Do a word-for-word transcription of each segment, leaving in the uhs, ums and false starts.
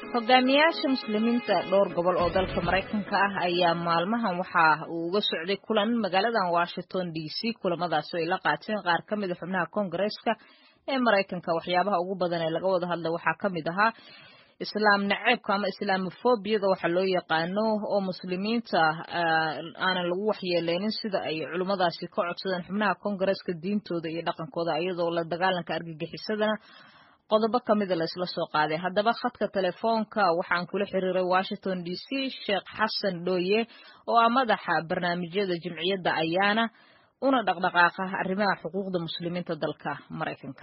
hogaamiyaasha muslimiinta dhowr gobol oo dalka Mareykanka ah ayaa maalmahan waxa uu uga socday kulan magaalada Washington D C kulamadaas oo ay la qaateen qaar ka mid ah xubnaha Congress-ka ee Mareykanka. Waxyaabaha ugu badan ee laga wada hadlay waxaa ka mid ahaa islaam naceebka ama islaamofobiyada waxa loo yaqaano oo muslimiinta aanan lagu waxyeeleynin sida ay culimadaasi ka codsadeen xubnaha Congress-ka diintooda iyo dhaqankooda iyadoo la dagaalanka argagixisadana qodobo kamid la isla soo qaaday. Haddaba khadka telefoonka waxaan kula xiriiray Washington D C Sheekh Xasan Dooye oo ah madaxa barnaamijyada jimciyadda ayaana una dhaqdhaqaaqa arrimaha xuquuqda muslimiinta dalka Mareykanka.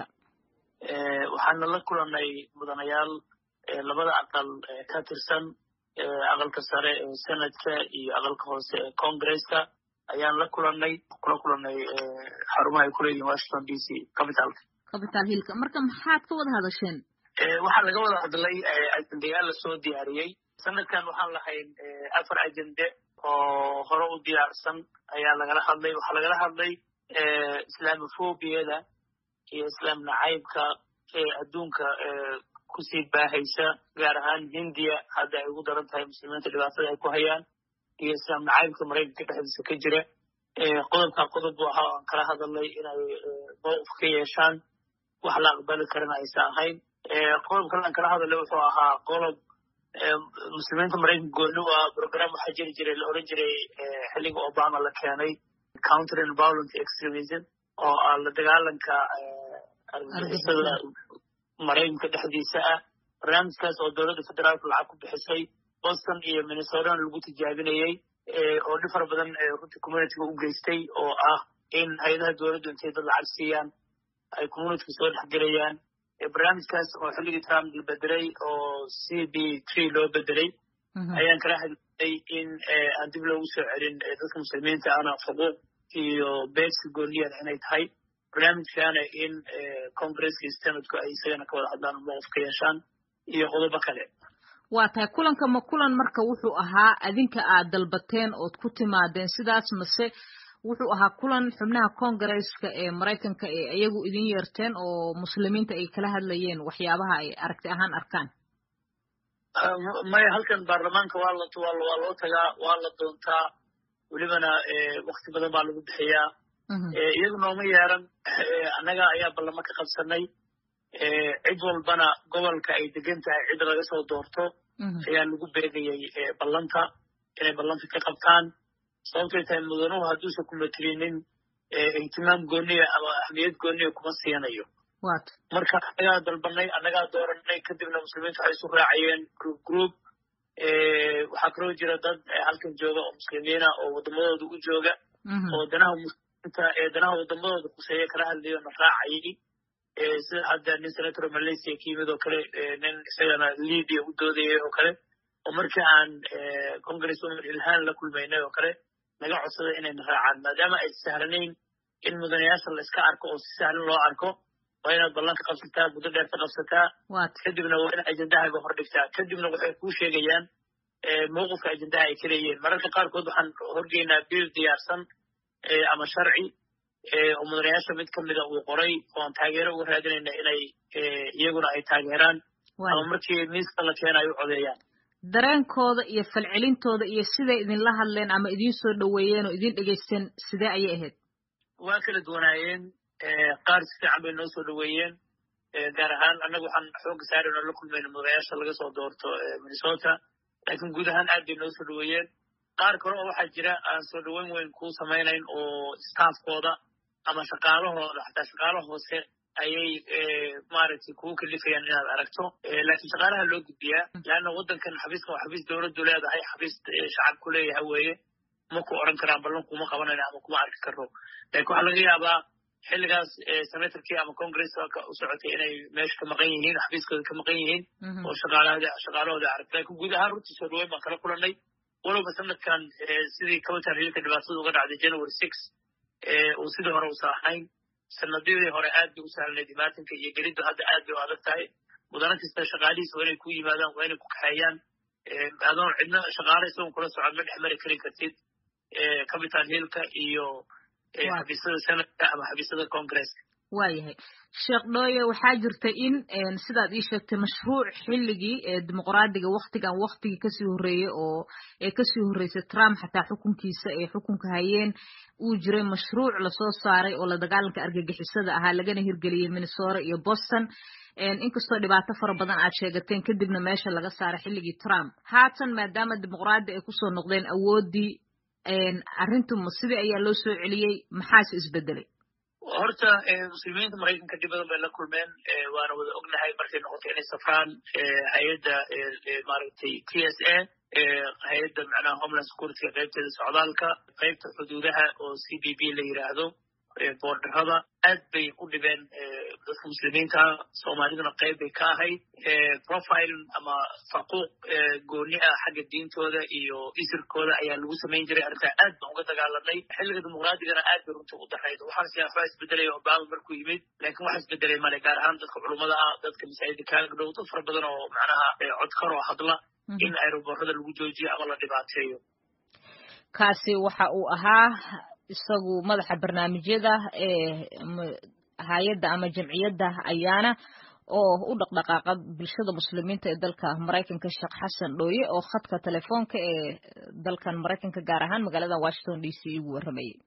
ee waxaan la kulanay mudanayaal labada aqal ka tirsan aqalka sare ee Senate-ka iyo aqalka hoose ee Congress-ka ayaan la kulanay kula kulanay xarumaha ay ku leeyihiin Washington D C capital-ka capital hill-ka. Marka maxaad ka wada hadasheen? ee waxaa laga wada hadlay ajendayaal la soo diyaariyay. sanadkan waxaan lahayn afar ajende oo hore u diyaarsan ayaa lagala hadlay. waxaa lagala hadlay islaamofobiyada iyo islaam nacaybka ee adduunka kusii baahaysa, gaar ahaan Hindiya hadda ay ugu daran tahay muslimiinta dhibaatada ay ku hayaan, iyo islaam nacaybka Mareykanka dhexdiisa ka jira. qodobka qodob waxa aan kala hadalnay inay mowqif ka yeeshaan wax la aqbali karana aysan ahayn. qodobka aan kala hadalnay wuxuu ahaa qodob muslimiinta Mareykanka gooni u ah program waxaa jiri jiray la oran jiray xilliga Obama la keenay countering violent extremism oo ah la dagaalanka argagixisada Mareykanka dhexdiisa ah. barnaamijkaas oo dowladda federaalka lacag ku bixisay Boston iyo Minnesota lagu tijaabinayay oo dhifar badan runtii community-ga u geystay oo ah in hay'adaha dowladda intay dad lacag siiyaan ay community-ga soo dhexgelayaan. barnaamijkaas oo xilligii Trump la bedelay oo C B three loo bedelay ayaan kala hadlay in aan dib loogu soo celin dadka muslimiinta ana xuquuq iyo beegsi gooniyan inay tahay. barnaamijkaana in Congress iyo Senate-ku ay isagana ka wada hadlaan mowqif ka yeeshaan iyo qodobo kale. waa tahay kulanka ma kulan marka wuxuu ahaa adinka aad dalbateen ood ku timaadeen sidaas mase wuxuu ahaa kulan xubnaha Congress-ka ee Mareykanka ee iyagu idin yeerteen oo muslimiinta ay kala hadlayeen waxyaabaha ay aragti ahaan arkaan? maya halkan baarlamaanka waa la waa loo tagaa waa la doontaa welibana waqti badan baa lagu bixiyaa. iyagu nooma yeeran, annaga ayaa ballamo ka qabsanay. cid walbana gobolka ay degan tahay cid laga soo doorto ayaa lagu beegayay ballanta inay ballanta ka qabtaan. sababtay tahay mudanuhu hadduusan ku matrinin ihtimaam gooniya ama ahmiyad gooniya kuma siinayo. marka annagaa dalbanay, annagaa dooranay, kadibna muslimiintu waxay isu raacayeen group group. waxaa kaloo jira dad halkan jooga oo muslimiina oo wadamadooda u jooga oo danaha muslimiinta ee danaha wadamadooda kuseeya kala hadlayo na raacayay. sida hadda nin senator Malaysia ka yimid oo kale, nin isagana Libya u doodayay oo kale, oo markii aan Congresswoman Ilhan la kulmaynay oo kale naga codsaday inayna raacaan maadaama ay sahlanayn in mudanayaasha la iska arko oo si sahlan loo arko. waa inaad ballanka qabsataa, muddo dheer ka qabsataa, kadibna waa in ajendahaaga hor dhigtaa, kadibna waxay kuu sheegayaan mowqifka ajendaha ay ka leeyihiin. mararka qaarkood waxaan horgeynaa biil diyaarsan ama sharci oo mudanayaasha mid ka mida uu qoray oo aan taageero uga raadinayna inay iyaguna ay taageeraan ama markii miiska la keena ay u codeeyaan. dareenkooda iyo falcelintooda iyo siday idinla hadleen ama idin soo dhoweeyeen oo idin dhegaysteen sidee ayay ahayd? waa kala duwanaayeen. qaar si fiican bay noo soo dhoweeyeen. gaar ahaan annaga waxaan xooga saarayno la kulmayna mudanayaasha laga soo doorto Minnesota, laakiin guud ahaan aad bay noo soo dhoweeyeen. qaar kale oo waxaa jira aan soo dhoweyn weyn kuu samaynayn oo staffkooda ama shaqaalahooda xataa shaqaalo hoose ayay maaragtay kugu kalifayaan inaad aragto. laakiin shaqaalaha loo gudbiyaa laanna waddankan xafiiskan waa xafiis dowladdu leedahay, xafiis shacabku leeyahay weeye. ma ku oran karaan ballan kuma qabanayno ama kuma arki karno. laakiin waxaa laga yaabaa xilligaas senatorkii ama Congress-ka u socotay inay meesha ka maqan yihiin, xafiiskooda ka maqan yihiin oo shaqaalahooda shaqaalahooda aragto. laakiin guud ahaan runtii soo dhoweyn baan kala kulannay. walowba sanadkan sidii capital hill-ka dhibaatada uga dhacday January six uu sidii hore usan ahayn. sanadidii hore aad bay u sahlanayd imaatinka iyo geliddu hadda aad bay u adag tahay. mudana kasta shaqaalihiisa waa inay ku yimaadaan, waa inay ku kaxeeyaan. adoon cidna shaqaale isagoon kula socod ma dhex mari karin kartid capital hill-ka iyo xafiisyada Senate-ka ama xafiisyada Congress. waayahay sheekh dhooye waxaa jirta in sidaad ii sheegtay mashruuc xilligii dimuqraadiga waktigan waktigii kasii horreeyey oo ee kasii horreysay Trump xataa xukunkiisa ee xukunka hayeen uu jiray mashruuc lasoo saaray oo la dagaalanka argagixisada ahaa lagana hirgeliyey Minnesota iyo Boston inkastoo dhibaato fara badan aad sheegateen kadibna meesha laga saaray xilligii Trump haatan maadaama dimuqraadi ay kusoo noqdeen awoodii arrintu sidii ayaa loo soo celiyey maxaase isbedelay horta muslimiinta maraykanka dib badan bay la kulmeen waana wada ognahay markay noqotay inay safraan hay-adda maaragtay T S A hay-adda macnaha homeland security qaybteeda socdaalka qaybta xuduudaha oo C B P la yiraahdo borderada aad bay u dhibeen dadka muslimiinta soomaaliduna qayb bay ka ahayd profile ama faquuq gooni ah xagga diintooda iyo isirkooda ayaa lagu samayn jiray arrintaa aad baan uga dagaalanay xilliga dimuqraadigana aad bay runta u darayd waxaan siyaasada isbedelay obama markuu yimid laakiin waxa isbedelay male gaar ahaan dadka culummada ah dadka masaajidda kaaga dhow dad fara badan oo macnaha codkar oo hadla in aeroboorada lagu joojiyo ama la dhibaateeyo kaasi waxa uu ahaa isagu madaxa barnaamijyada ee hay'adda ama jamciyadda ayaana oo u dhaqdhaqaaqa bulshada muslimiinta ee dalka Mareykanka Sheekh Xasan Dhooye oo khadka telefoonka ee dalkan Mareykanka gaar ahaan magaalada Washington D C ugu waramayay